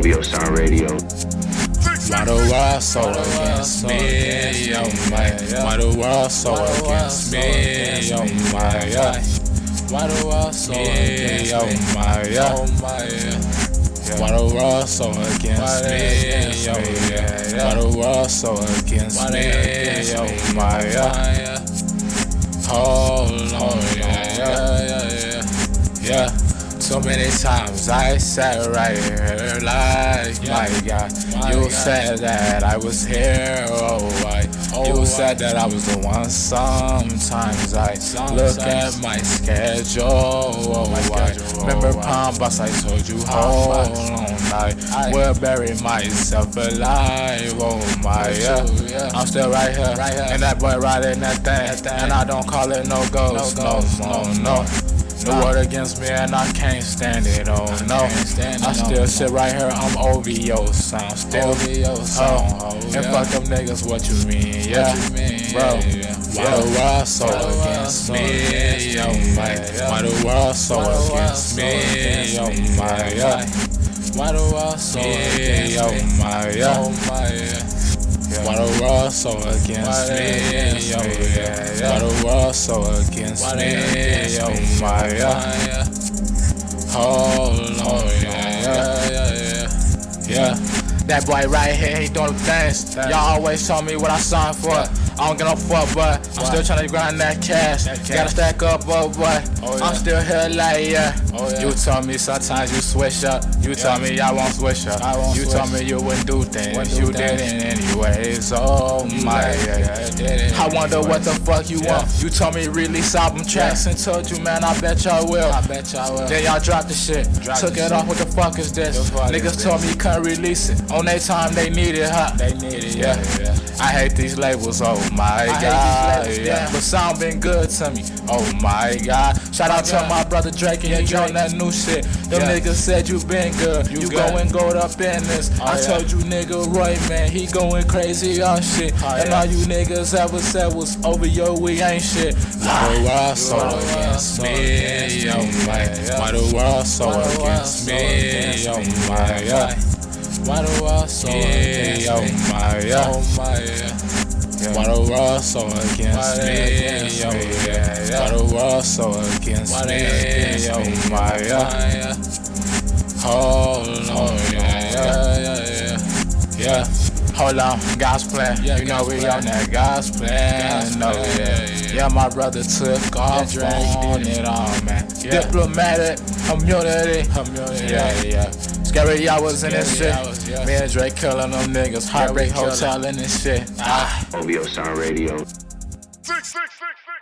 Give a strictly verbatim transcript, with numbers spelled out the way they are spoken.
O V O Sound Radio. Why the world so against me, oh my? Why the world so against me, oh my? Why the world so against me, oh my? Why the world so against me, oh yeah? Why the world so against me, oh my? Hold on, yeah, yeah, yeah, yeah. So many times I sat right here like, my God, you said that I was here, oh I, you said that I was the one. Sometimes I look at my schedule, oh I, remember Palm Bus, I told you, hold on, I will bury myself alive, oh my, yeah. I'm still right here, and that boy riding that thing, and I don't call it no ghost, no, no, no. The word against me and I can't stand it, oh no. I still sit right here, I'm O V O Sound, still O V O Sound. And fuck them niggas, what you mean, yeah, bro. Why the world so against me, oh my? Why the world so against me, oh my? Why the world so against me, oh my? Why the world so against me, oh yeah? Why the world so against me, oh my? Hold on, yeah, yeah, yeah, yeah. That boy right here, he doing things. Y'all always tell me what I signed for. I don't get no fuck, but I'm still trying to grind that cash. Gotta stack up, oh boy. I'm still here like, yeah. You tell me sometimes you switch up. You tell me I won't switch up. You tell me you wouldn't do things. You didn't anyways, oh my. I wonder what the fuck you want. You told me release album tracks and told you, man, I bet y'all will. I bet y'all will. Then y'all dropped the shit. Took it off, what the fuck is this? Niggas told me you couldn't release it. On their time they need it, huh? They need it, yeah. I hate these labels, oh my God, yeah. But sound been good to me, oh my God. Shout out to my brother Drake and you on that new shit. Them niggas said you been good, you going gold up in this. I told you nigga Roy, man, he going crazy on shit. And all you niggas ever said was over yo, we ain't shit. Why the world so against me, oh my? Why the world so against me, oh my? Why the world so against me, oh my, oh my. Why the world so against me, oh yeah? Why the world so against me, oh my. Hold on, yeah, yeah, yeah, yeah. Hold on, God's plan. You know we on that God's plan. No, yeah, yeah. My brother took off on it all, man. Diplomatic immunity, yeah, yeah. Scary hours in this shit. Me and Drake killing them niggas. Heartbreak Hotel in this shit. Ah. O V O Sound Radio. Six, six, six, six.